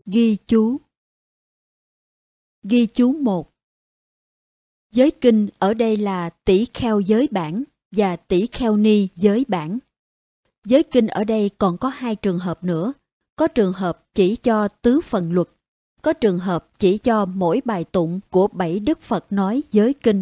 Ghi chú. Ghi chú 1. Giới kinh ở đây là tỷ kheo giới bản và tỷ kheo ni giới bản. Giới kinh ở đây còn có 2 trường hợp nữa. Có trường hợp chỉ cho tứ phần luật, có trường hợp chỉ cho mỗi bài tụng của 7 Đức Phật nói giới kinh.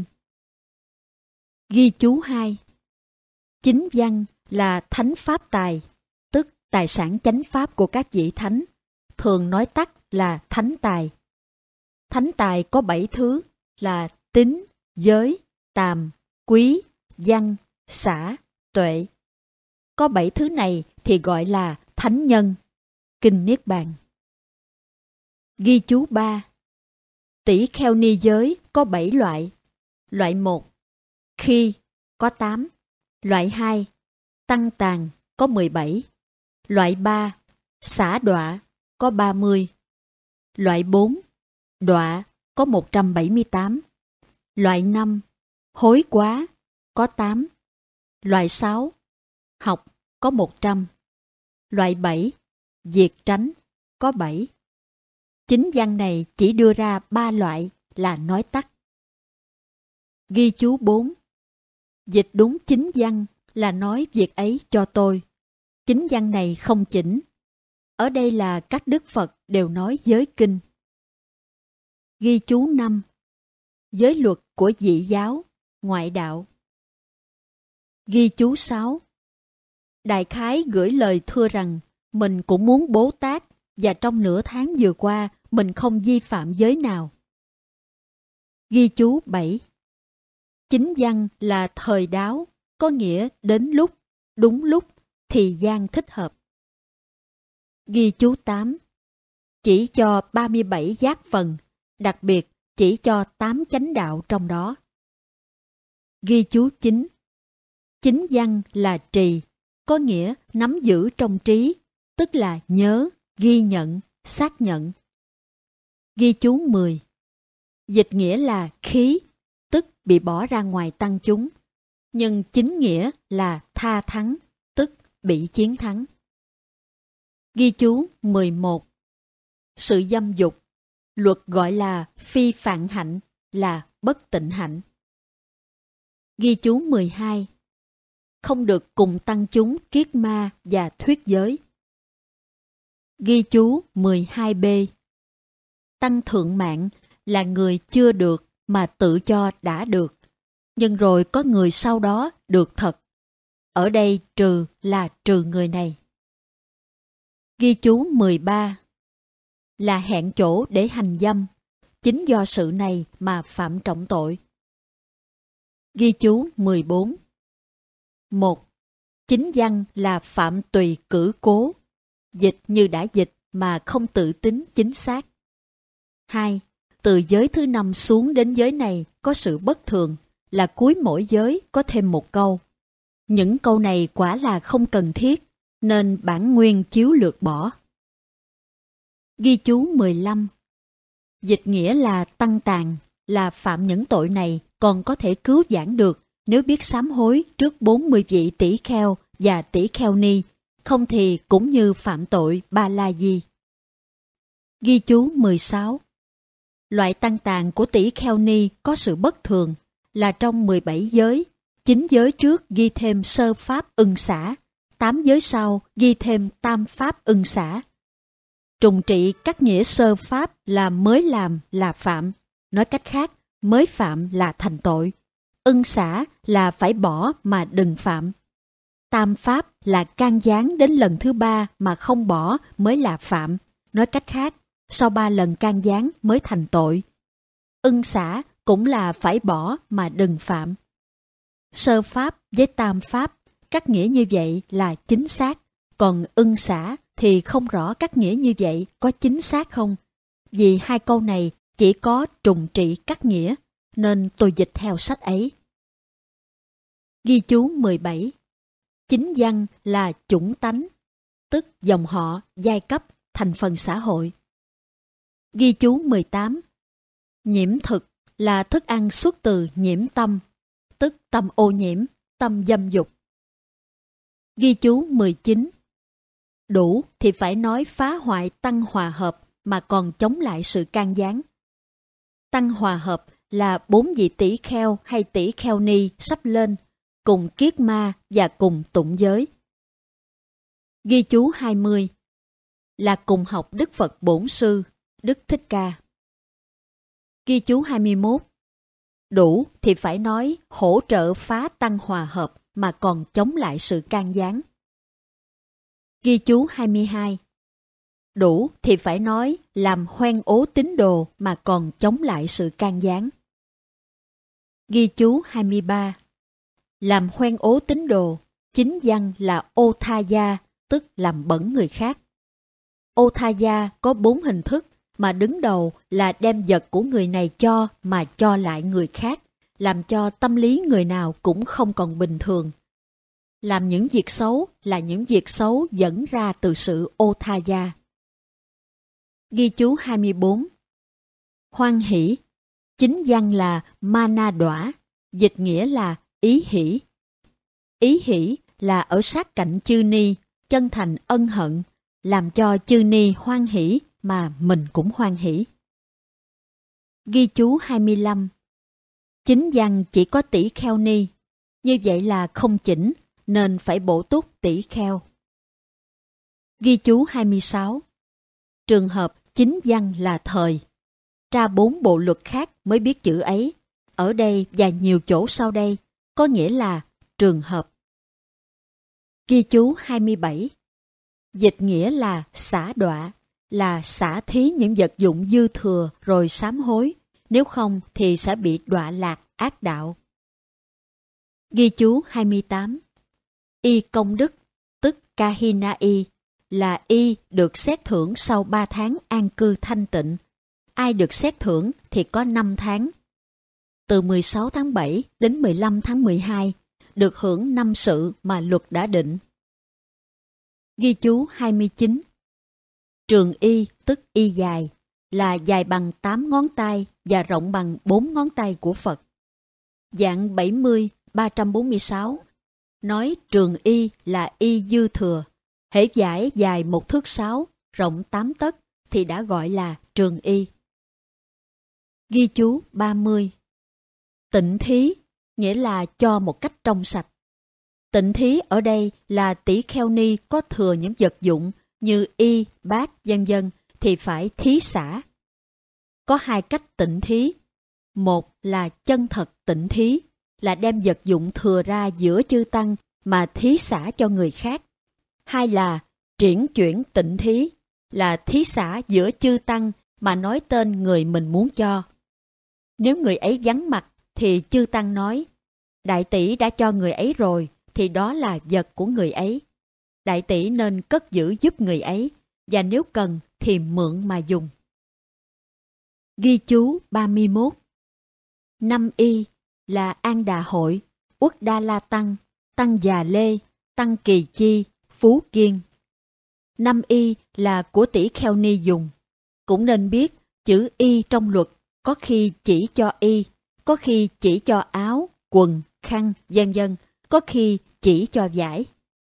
Ghi chú 2. Chính văn là thánh pháp tài, tức tài sản chánh pháp của các vị thánh, thường nói tắt là thánh tài. Thánh tài có 7 thứ là tín, giới, tàm, quý, văn, xả, tuệ. Có 7 thứ này thì gọi là thánh nhân. Kinh Niết Bàn. Ghi chú 3. Tỷ kheo ni giới có 7 loại. Loại 1, khi, có 8. Loại 2, tăng tàn, có 17. Loại 3, xả đọa, có 30. Loại 4, đọa, có 178. Loại 5, hối quá, có 8. Loại 6, học, có 100. Loại 7, diệt tránh, có 7. Chính văn này chỉ đưa ra 3 loại là nói tắt. Ghi chú 4. Dịch đúng chính văn là nói việc ấy cho tôi. Chính văn này không chỉnh. Ở đây là các Đức Phật đều nói giới kinh. Ghi chú 5. Giới luật của dị giáo, ngoại đạo. Ghi chú 6. Đại khái gửi lời thưa rằng mình cũng muốn Bố Tát và trong nửa tháng vừa qua mình không vi phạm giới nào. Ghi chú 7. Chính văn là thời đáo, có nghĩa đến lúc, đúng lúc, thì gian thích hợp. Ghi chú 8. Chỉ cho 37 giác phần, đặc biệt chỉ cho 8 chánh đạo trong đó. Ghi chú 9. Chính văn là trì, có nghĩa nắm giữ trong trí, tức là nhớ, ghi nhận, xác nhận. Ghi chú 10. Dịch nghĩa là khí, tức bị bỏ ra ngoài tăng chúng, nhưng chính nghĩa là tha thắng, tức bị chiến thắng. Ghi chú 11. Sự dâm dục, luật gọi là phi phạn hạnh, là bất tịnh hạnh. Ghi chú 12. Không được cùng tăng chúng kiết ma và thuyết giới. Ghi chú 12b. Tăng thượng mạng là người chưa được mà tự cho đã được, nhưng rồi có người sau đó được thật. Ở đây trừ là trừ người này. Ghi chú 13. Là hẹn chỗ để hành dâm, chính do sự này mà phạm trọng tội. Ghi chú 14. 1. Chính văn là phạm tùy cử cố, dịch như đã dịch mà không tự tính chính xác. 2. Từ giới thứ 5 xuống đến giới này có sự bất thường, là cuối mỗi giới có thêm một câu. Những câu này quả là không cần thiết, nên bản nguyên chiếu lược bỏ. Ghi chú 15. Dịch nghĩa là tăng tàn, là phạm những tội này còn có thể cứu vãn được nếu biết sám hối trước 40 vị tỷ kheo và tỷ kheo ni, không thì cũng như phạm tội ba la di. Ghi chú 16. Loại tăng tàn của tỷ kheo ni có sự bất thường, là trong 17 giới, 9 giới trước ghi thêm sơ pháp ưng xả, 8 giới sau ghi thêm tam pháp ưng xả. Trùng trị các nghĩa sơ pháp là mới làm là phạm, nói cách khác, mới phạm là thành tội. Ưng xả là phải bỏ mà đừng phạm. Tam pháp là can gián đến lần thứ 3 mà không bỏ mới là phạm, nói cách khác, sau 3 lần can gián mới thành tội. Ưng xả cũng là phải bỏ mà đừng phạm. Sơ pháp với tam pháp, các nghĩa như vậy là chính xác, còn ưng xả thì không rõ các nghĩa như vậy có chính xác không. Vì 2 câu này chỉ có trùng trị các nghĩa, nên tôi dịch theo sách ấy. Ghi chú 17. Chính văn là chủng tánh, tức dòng họ, giai cấp, thành phần xã hội. Ghi chú 18. Nhiễm thực là thức ăn xuất từ nhiễm tâm, tức tâm ô nhiễm, tâm dâm dục. Ghi chú 19. Đủ thì phải nói phá hoại tăng hòa hợp, mà còn chống lại sự can gián. Tăng hòa hợp là 4 vị tỷ kheo hay tỷ kheo ni sắp lên, cùng kiết ma và cùng tụng giới. Ghi chú 20 là cùng học Đức Phật Bổn Sư, Đức Thích Ca. Ghi chú 21 đủ thì phải nói hỗ trợ phá tăng hòa hợp mà còn chống lại sự can gián. Ghi chú 22 đủ thì phải nói làm hoen ố tín đồ mà còn chống lại sự can gián. Ghi chú 23 làm hoen ố tín đồ, chính văn là ô tha gia, tức làm bẩn người khác. Ô tha gia có 4 hình thức, mà đứng đầu là đem vật của người này cho mà cho lại người khác, làm cho tâm lý người nào cũng không còn bình thường. Làm những việc xấu là những việc xấu dẫn ra từ sự ô tha gia. Ghi chú 24 hoan hỷ, chính văn là mana đọa, dịch nghĩa là ý hỷ. Ý hỷ là ở sát cạnh chư ni, chân thành ân hận, làm cho chư ni hoan hỷ mà mình cũng hoan hỷ. Ghi chú 25 chính văn chỉ có tỷ kheo ni, như vậy là không chỉnh, nên phải bổ túc tỷ kheo. Ghi chú 26 trường hợp chính văn là thời, tra 4 bộ luật khác mới biết chữ ấy, ở đây và nhiều chỗ sau đây, có nghĩa là trường hợp. Ghi chú 27 dịch nghĩa là xả đọa, là xả thí những vật dụng dư thừa rồi sám hối, nếu không thì sẽ bị đọa lạc ác đạo. Ghi chú 28 y công đức, tức kahina y, là y được xét thưởng sau 3 tháng an cư thanh tịnh. Ai được xét thưởng thì có 5 tháng. Từ 16 tháng 7 đến 15 tháng 12, được hưởng 5 sự mà luật đã định. Ghi chú 29 trường y, tức y dài, là dài bằng 8 ngón tay và rộng bằng 4 ngón tay của Phật. Dạng 70, 346 nói trường y là y dư thừa, hễ giải dài 1 thước 6, rộng 8 tấc thì đã gọi là trường y. Ghi chú 30 tịnh thí, nghĩa là cho một cách trong sạch. Tịnh thí ở đây là tỷ kheo ni có thừa những vật dụng như y, bát, vân vân thì phải thí xả. Có 2 cách tịnh thí. Một là chân thật tịnh thí, là đem vật dụng thừa ra giữa chư tăng mà thí xả cho người khác. 2 là triển chuyển tịnh thí, là thí xả giữa chư tăng mà nói tên người mình muốn cho. Nếu người ấy vắng mặt thì chư tăng nói, đại tỷ đã cho người ấy rồi, thì đó là vật của người ấy. Đại tỷ nên cất giữ giúp người ấy, và nếu cần thì mượn mà dùng. Ghi chú 31 5 y là An Đà Hội, Uất Đa La Tăng, Tăng Già Lê, Tăng Kỳ Chi, Phú Kiên. 5 y là của tỷ kheo ni dùng. Cũng nên biết chữ y trong luật có khi chỉ cho y, có khi chỉ cho áo, quần, khăn, vân vân, có khi chỉ cho vải.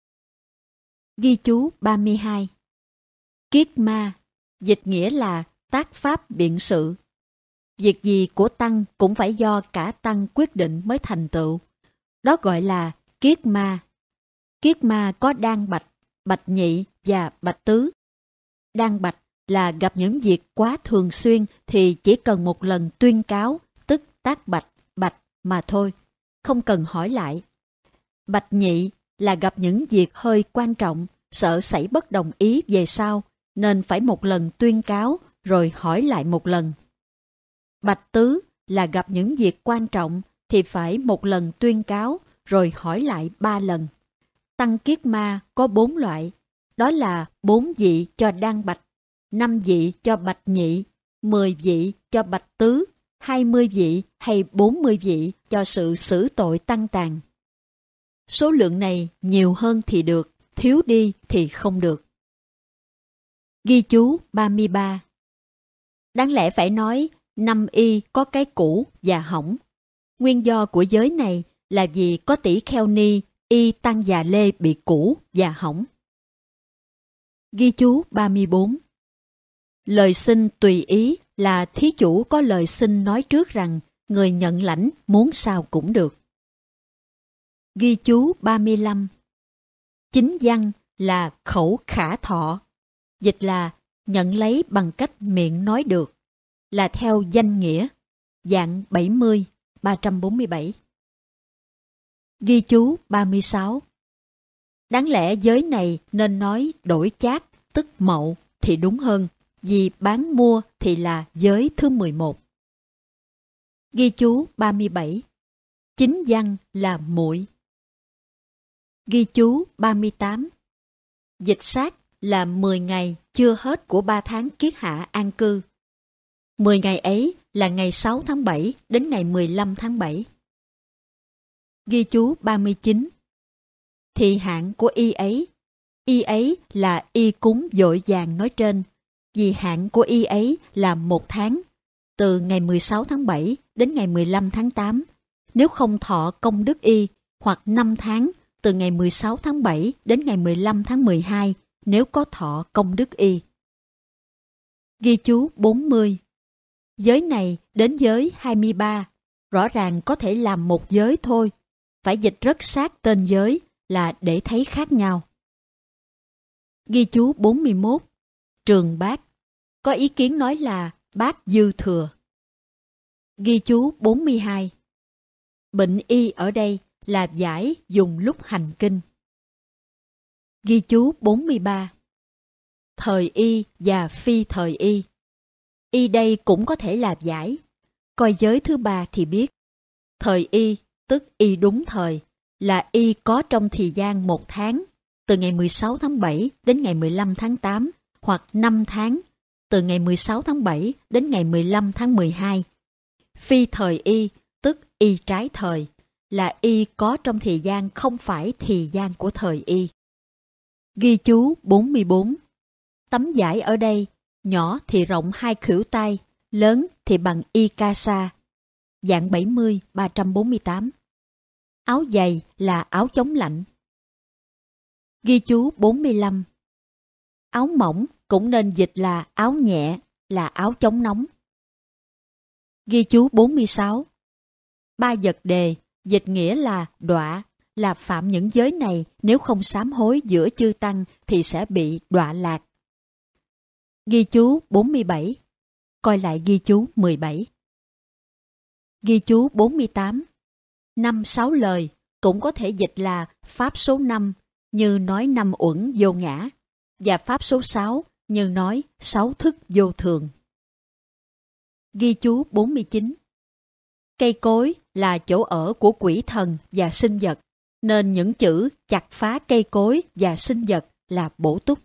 Ghi chú 32 kiết ma, dịch nghĩa là tác pháp biện sự. Việc gì của tăng cũng phải do cả tăng quyết định mới thành tựu. Đó gọi là kiết ma. Kiết ma có đan bạch, bạch nhị và bạch tứ. Đan bạch là gặp những việc quá thường xuyên thì chỉ cần một lần tuyên cáo, tức tác bạch, bạch mà thôi, không cần hỏi lại. Bạch nhị là gặp những việc hơi quan trọng, sợ xảy bất đồng ý về sau, nên phải một lần tuyên cáo rồi hỏi lại một lần. Bạch tứ là gặp những việc quan trọng thì phải một lần tuyên cáo rồi hỏi lại 3 lần. Tăng kiết ma có 4 loại, đó là 4 vị cho đan bạch, 5 vị cho bạch nhị, 10 vị cho bạch tứ, 20 vị hay 40 vị cho sự xử tội tăng tàn. Số lượng này nhiều hơn thì được, thiếu đi thì không được. Ghi chú 33 đáng lẽ phải nói 5 y có cái cũ và hỏng. Nguyên do của giới này là vì có tỷ kheo ni y Tăng Già Lê bị cũ và hỏng. Ghi chú 34 Lời xin tùy ý là thí chủ có lời xin nói trước rằng người nhận lãnh muốn sao cũng được. Ghi chú 35. Chính văn là khẩu khả thọ, dịch là nhận lấy bằng cách miệng nói được, là theo danh nghĩa, dạng 70, 347. Ghi chú 36. Đáng lẽ giới này nên nói đổi chác, tức mậu, thì đúng hơn, vì bán mua thì là giới thứ 11. Ghi chú 37. Chính văn là muội. Ghi chú 38. Dịch sát là 10 ngày chưa hết của 3 tháng kiết hạ an cư. 10 ngày ấy là ngày 6 tháng 7 đến ngày 15 tháng 7. Ghi chú 39. Thì hạn của y ấy là y cúng vội vàng nói trên, vì hạn của y ấy là 1 tháng, từ ngày 16 tháng 7 đến ngày 15 tháng 8, nếu không thọ công đức y, hoặc 5 tháng, từ ngày 16 tháng 7 đến ngày 15 tháng 12, nếu có thọ công đức y. Ghi chú 40. Giới này đến giới 23, rõ ràng có thể làm một giới thôi, phải dịch rất sát tên giới là để thấy khác nhau. Ghi chú 41. Trường bát, có ý kiến nói là bát dư thừa. Ghi chú 42. Bệnh y ở đây là giải dùng lúc hành kinh. Ghi chú 43. Thời y và phi thời y. Y đây cũng có thể là giải. Coi giới thứ 3 thì biết. Thời y, tức y đúng thời, là y có trong thời gian 1 tháng, từ ngày 16 tháng 7 đến ngày 15 tháng 8, hoặc 5 tháng, từ ngày 16 tháng 7 đến ngày 15 tháng 12. Phi thời y, tức y trái thời, là y có trong thời gian không phải thời gian của thời y. Ghi chú 44. Tấm vải ở đây, nhỏ thì rộng 2 khuỷu tay, lớn thì bằng y ca sa, dạng 70, 348. Áo dày là áo chống lạnh. Ghi chú 45. Áo mỏng cũng nên dịch là áo nhẹ, là áo chống nóng. Ghi chú 46. 3 vật đề, dịch nghĩa là đọa, là phạm những giới này nếu không sám hối giữa chư tăng thì sẽ bị đọa lạc. Ghi chú 47. Coi lại ghi chú 17. Ghi chú 48. 5-6 lời cũng có thể dịch là pháp số 5 như nói 5 uẩn vô ngã, và pháp số 6 như nói 6 thức vô thường. Ghi chú 49. Cây cối là chỗ ở của quỷ thần và sinh vật, nên những chữ chặt phá cây cối và sinh vật là bổ túc.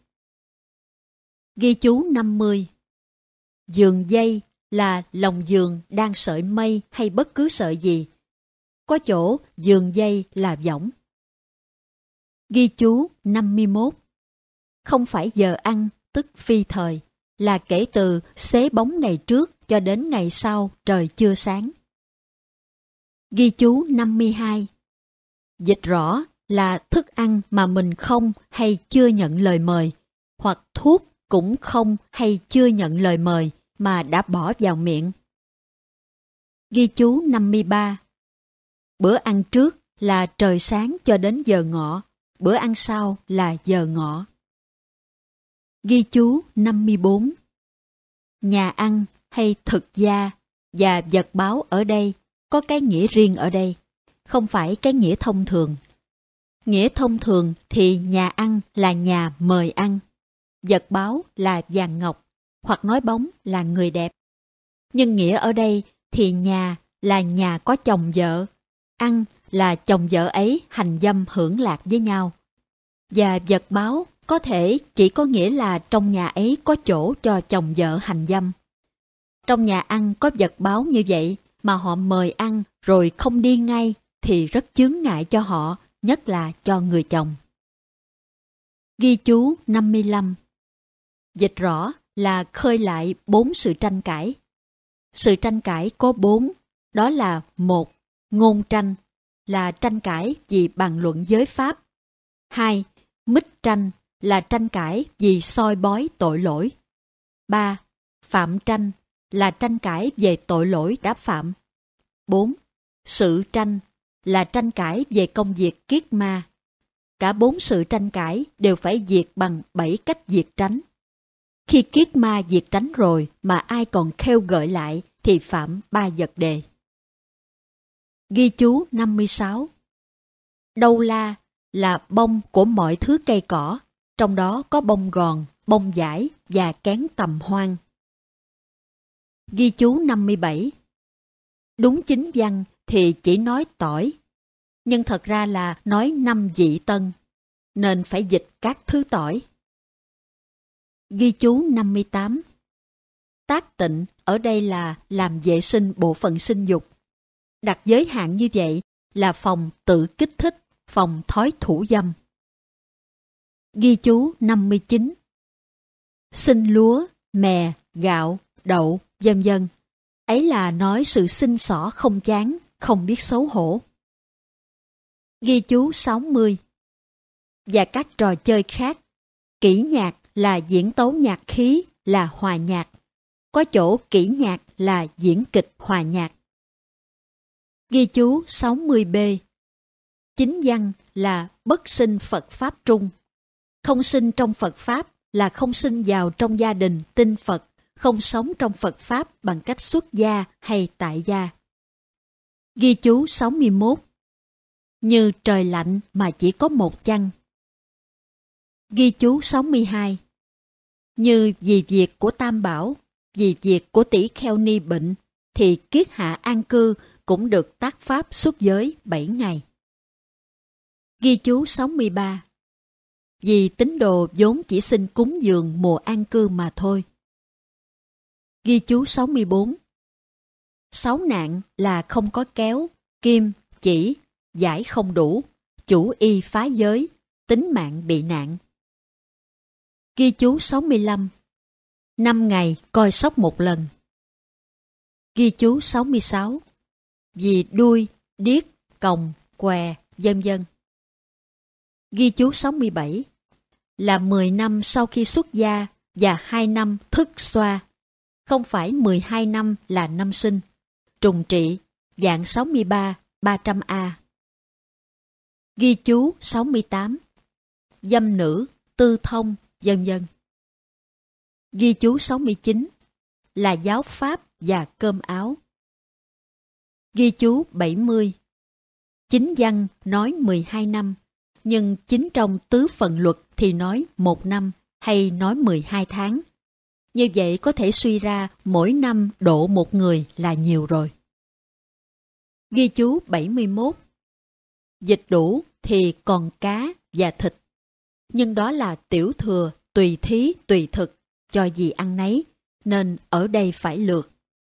Ghi chú 50. Giường dây là lồng giường đang sợi mây hay bất cứ sợi gì. Có chỗ giường dây là võng. Ghi chú 51. Không phải giờ ăn, tức phi thời, là kể từ xế bóng ngày trước cho đến ngày sau trời chưa sáng. Ghi chú 52. Dịch rõ là thức ăn mà mình không hay chưa nhận lời mời, hoặc thuốc cũng không hay chưa nhận lời mời mà đã bỏ vào miệng. Ghi chú 53. Bữa ăn trước là trời sáng cho đến giờ ngọ, bữa ăn sau là giờ ngọ. Ghi chú 54. Nhà ăn hay thực gia và vật báo ở đây có cái nghĩa riêng ở đây, không phải cái nghĩa thông thường. Nghĩa thông thường thì nhà ăn là nhà mời ăn, vật báo là vàng ngọc, hoặc nói bóng là người đẹp. Nhưng nghĩa ở đây thì nhà là nhà có chồng vợ, ăn là chồng vợ ấy hành dâm hưởng lạc với nhau. Và vật báo có thể chỉ có nghĩa là trong nhà ấy có chỗ cho chồng vợ hành dâm. Trong nhà ăn có vật báo như vậy mà họ mời ăn rồi không đi ngay thì rất chướng ngại cho họ, nhất là cho người chồng. Ghi chú 55. Dịch rõ là khơi lại 4 sự tranh cãi. Sự tranh cãi có 4, đó là 1. Ngôn tranh, là tranh cãi vì bàn luận giới pháp. 2. Mích tranh, là tranh cãi vì soi bói tội lỗi. 3. Phạm tranh là tranh cãi về tội lỗi đã phạm. 4. Sự tranh là tranh cãi về công việc kiết ma. Cả 4 sự tranh cãi đều phải diệt bằng 7 cách diệt tránh. Khi kiết ma diệt tránh rồi mà ai còn khêu gợi lại thì phạm 3 vật đề. Ghi chú 56. Đâu la là bông của mọi thứ cây cỏ, trong đó có bông gòn, bông dải và kén tầm hoang. Ghi chú 57. Đúng chính văn thì chỉ nói tỏi, nhưng thật ra là nói 5 vị tân, nên phải dịch các thứ tỏi. Ghi chú 58. Tác tịnh ở đây là làm vệ sinh bộ phận sinh dục. Đặt giới hạn như vậy là phòng tự kích thích, phòng thói thủ dâm. Ghi chú 59. Sinh lúa, mè, gạo, đậu, vân vân. Ấy là nói sự sinh xỏ không chán, không biết xấu hổ. Ghi chú 60. Và các trò chơi khác. Kỹ nhạc là diễn tấu nhạc khí, là hòa nhạc. Có chỗ kỹ nhạc là diễn kịch hòa nhạc. Ghi chú 60b. Chính văn là bất sinh Phật Pháp trung. Không sinh trong Phật Pháp là không sinh vào trong gia đình tin Phật, không sống trong Phật Pháp bằng cách xuất gia hay tại gia. Ghi chú 61. Như trời lạnh mà chỉ có một chăn. Ghi chú 62. Như vì việc của Tam Bảo, vì việc của tỷ kheo ni bệnh, thì kiết hạ an cư cũng được tác pháp xuất giới 7 ngày. Ghi chú 63. Vì tín đồ vốn chỉ xin cúng dường mùa an cư mà thôi. Ghi chú 64. 6 nạn là không có kéo, kim, chỉ, giải không đủ, chủ y phá giới, tính mạng bị nạn. Ghi chú 65. 5 ngày coi sóc một lần. Ghi chú 66. Vì đuôi, điếc, còng, què, vân vân. Ghi chú 67. Là 10 năm sau khi xuất gia và 2 năm thức xoa. Không phải 12 năm là năm sinh. Trùng trị, dạng 63, 300A. Ghi chú 68. Dâm nữ, tư thông, vân vân. Ghi chú 69. Là giáo pháp và cơm áo. Ghi chú 70. Chính văn nói 12 năm, nhưng chính trong tứ phần luật thì nói 1 năm hay nói 12 tháng. Như vậy có thể suy ra mỗi năm độ một người là nhiều rồi. Ghi chú 71. Dịch đủ thì còn cá và thịt, nhưng đó là tiểu thừa, tùy thí, tùy thực, cho gì ăn nấy, nên ở đây phải lược.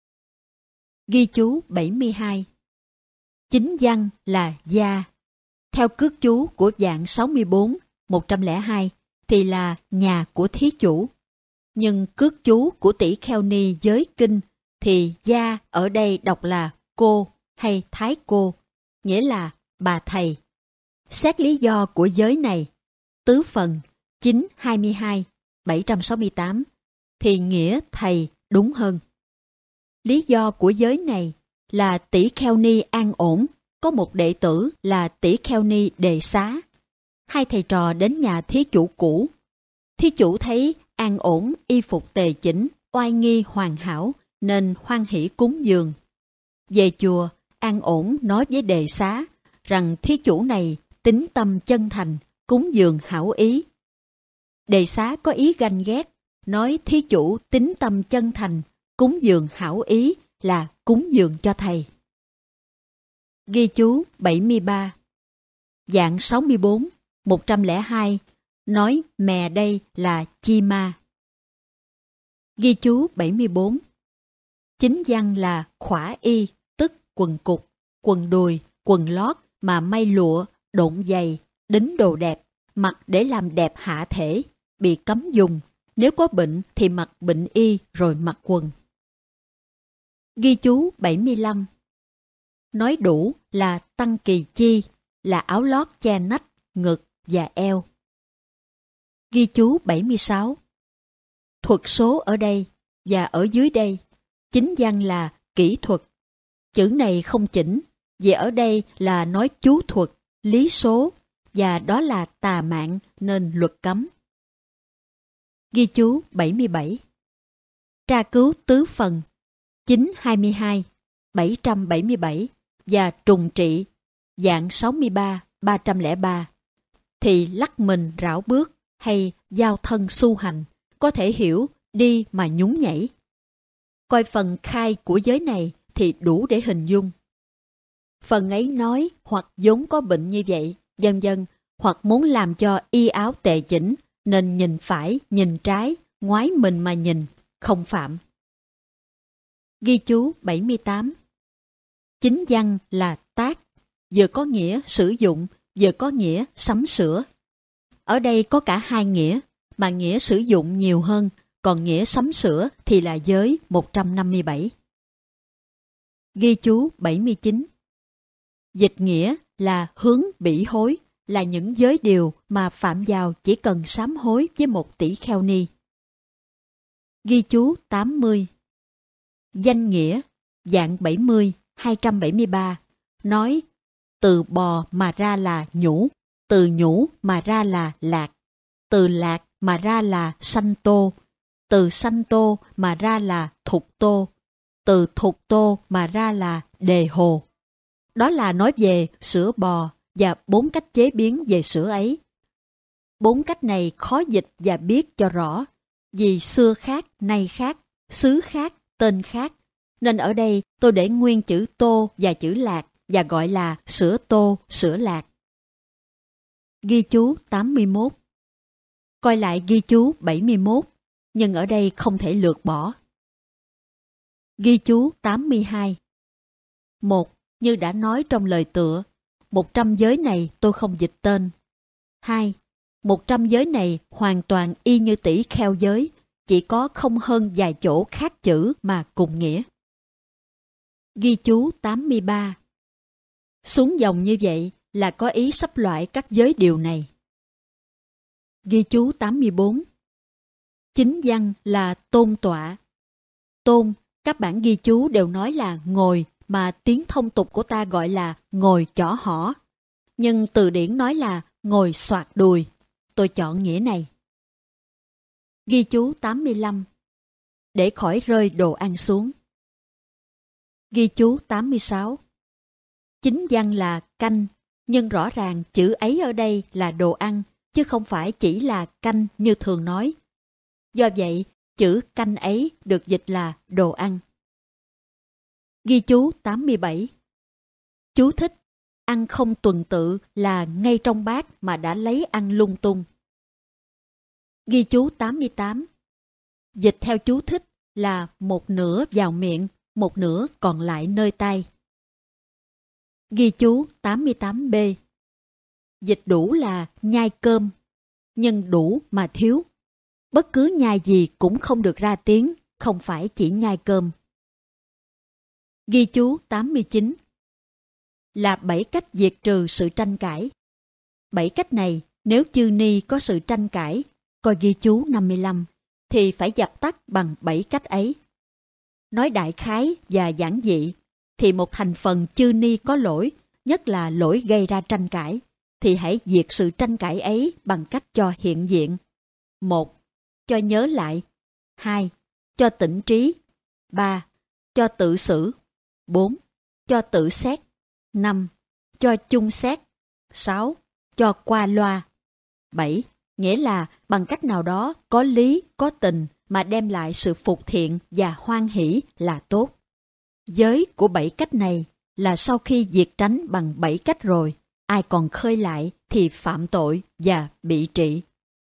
Ghi chú 72. Chính văn là gia. Theo cước chú của dạng 64, 102 thì là nhà của thí chủ. Nhưng cước chú của tỷ kheo ni giới kinh thì gia ở đây đọc là cô hay thái cô, nghĩa là bà thầy. Xét lý do của giới này, tứ phần 922, 768 thì nghĩa thầy đúng hơn. Lý do của giới này là tỷ kheo ni an ổn, có một đệ tử là tỷ kheo ni Đề Xá. 2 thầy trò đến nhà thí chủ cũ. Thí chủ thấy an ổn, y phục tề chỉnh, oai nghi hoàn hảo, nên hoan hỷ cúng dường. Về chùa, an ổn nói với Đề Xá rằng thí chủ này tín tâm chân thành, cúng dường hảo ý. Đề Xá có ý ganh ghét, nói thí chủ tín tâm chân thành, cúng dường hảo ý là cúng dường cho thầy. Ghi chú 73. Dạng 64, 102 nói mè đây là chi ma. Ghi chú 74. Chính văn là khỏa y, tức quần cục, quần đùi, quần lót mà may lụa, độn giày, đính đồ đẹp, mặc để làm đẹp hạ thể, bị cấm dùng. Nếu có bệnh thì mặc bệnh y rồi mặc quần. Ghi chú 75. Nói đủ là tăng kỳ chi, là áo lót che nách, ngực và eo. Ghi chú 76. Thuật số ở đây và ở dưới đây. Chính văn là kỹ thuật. Chữ này không chỉnh, vì ở đây là nói chú thuật, lý số, và đó là tà mạng nên luật cấm. Ghi chú 77. Tra cứu tứ phần 922, 777 và trùng trị dạng 63, 303 thì lắc mình rảo bước hay giao thân xu hành, có thể hiểu đi mà nhún nhảy. Coi phần khai của giới này thì đủ để hình dung. Phần ấy nói hoặc vốn có bệnh như vậy, vân vân, hoặc muốn làm cho y áo tề chỉnh, nên nhìn phải, nhìn trái, ngoái mình mà nhìn, không phạm. Ghi chú 78. Chính văn là tác, vừa có nghĩa sử dụng, vừa có nghĩa sắm sửa. Ở đây có cả hai nghĩa, mà nghĩa sử dụng nhiều hơn, còn nghĩa sắm sửa thì là giới 157. Ghi chú 79. Dịch nghĩa là hướng bỉ hối, là những giới điều mà phạm vào chỉ cần sám hối với 1 tỷ kheo ni. Ghi chú 80. Danh nghĩa, dạng 70, 273, nói từ bò mà ra là nhũ, từ nhũ mà ra là lạc, từ lạc mà ra là sanh tô, từ sanh tô mà ra là thục tô, từ thục tô mà ra là đề hồ. Đó là nói về sữa bò và 4 cách chế biến về sữa ấy. 4 cách này khó dịch và biết cho rõ, vì xưa khác, nay khác, xứ khác, tên khác. Nên ở đây tôi để nguyên chữ tô và chữ lạc và gọi là sữa tô, sữa lạc. Ghi chú 81. Coi lại ghi chú 71, nhưng ở đây không thể lược bỏ. Ghi chú 82. 1. Như đã nói trong lời tựa, 100 giới này tôi không dịch tên. 2. 100 giới này hoàn toàn y như tỷ kheo giới, chỉ có không hơn vài chỗ khác chữ mà cùng nghĩa. Ghi chú 83. Xuống dòng như vậy là có ý sắp loại các giới điều này. Ghi chú 84. Chính văn là tôn tọa. Tôn, các bản ghi chú đều nói là ngồi, mà tiếng thông tục của ta gọi là ngồi chỏ hỏ. Nhưng từ điển nói là ngồi xoạc đùi. Tôi chọn nghĩa này. Ghi chú 85. Để khỏi rơi đồ ăn xuống. Ghi chú 86. Chính văn là canh, nhưng rõ ràng chữ ấy ở đây là đồ ăn, chứ không phải chỉ là canh như thường nói. Do vậy, chữ canh ấy được dịch là đồ ăn. Ghi chú 87. Chú thích, ăn không tuần tự là ngay trong bát mà đã lấy ăn lung tung. Ghi chú 88. Dịch theo chú thích là 1/2 vào miệng, 1/2 còn lại nơi tay. Ghi chú 88b. Dịch đủ là nhai cơm, nhưng đủ mà thiếu. Bất cứ nhai gì cũng không được ra tiếng, không phải chỉ nhai cơm. Ghi chú 89. Là 7 cách diệt trừ sự tranh cãi. 7 cách này, nếu chư ni có sự tranh cãi, coi ghi chú 55, thì phải dập tắt bằng 7 cách ấy. Nói đại khái và giản dị, thì một thành phần chư ni có lỗi, nhất là lỗi gây ra tranh cãi, thì hãy diệt sự tranh cãi ấy bằng cách cho hiện diện. 1. Cho nhớ lại. 2. Cho tỉnh trí. 3. Cho tự xử. 4. Cho tự xét. 5. Cho chung xét. 6. Cho qua loa. 7. Nghĩa là bằng cách nào đó có lý, có tình mà đem lại sự phục thiện và hoan hỷ là tốt. Giới của 7 cách này là sau khi diệt tránh bằng 7 cách rồi, ai còn khơi lại thì phạm tội và bị trị.